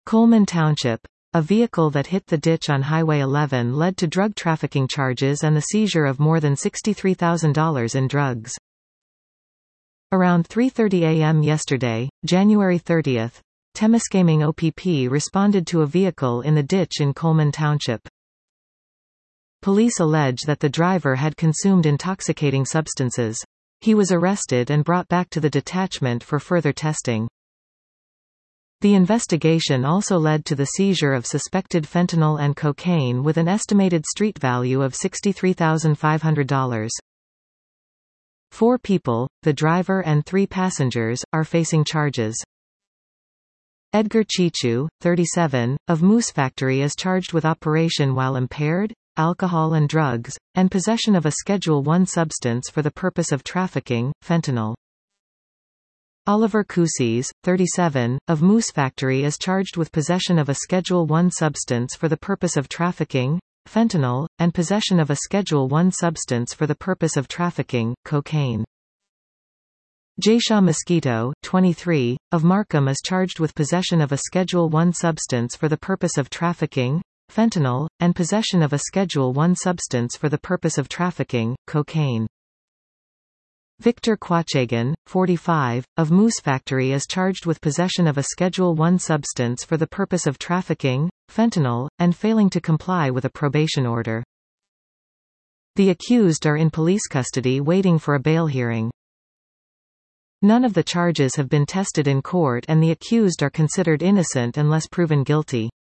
Coleman Township. A vehicle that hit the ditch on Highway 11 led to drug trafficking charges and the seizure of more than $63,000 in drugs. Around 3:30 a.m. yesterday, January 30, Temiskaming OPP responded to a vehicle in the ditch in Coleman Township. Police allege that the driver had consumed intoxicating substances. He was arrested and brought back to the detachment for further testing. The investigation also led to the seizure of suspected fentanyl and cocaine with an estimated street value of $63,500. 4 people, the driver and 3 passengers, are facing charges. Edgar Chichu, 37, of Moose Factory is charged with operation while impaired, alcohol and drugs, and possession of a Schedule I substance for the purpose of trafficking, fentanyl. Oliver Kusis, 37, of Moose Factory is charged with possession of a Schedule I substance for the purpose of trafficking, fentanyl, and possession of a Schedule I substance for the purpose of trafficking, cocaine. Jayshaw Mosquito, 23, of Markham is charged with possession of a Schedule I substance for the purpose of trafficking, fentanyl, and possession of a Schedule I substance for the purpose of trafficking, cocaine. Victor Quachagan, 45, of Moose Factory is charged with possession of a Schedule I substance for the purpose of trafficking, fentanyl, and failing to comply with a probation order. The accused are in police custody waiting for a bail hearing. None of the charges have been tested in court and the accused are considered innocent unless proven guilty.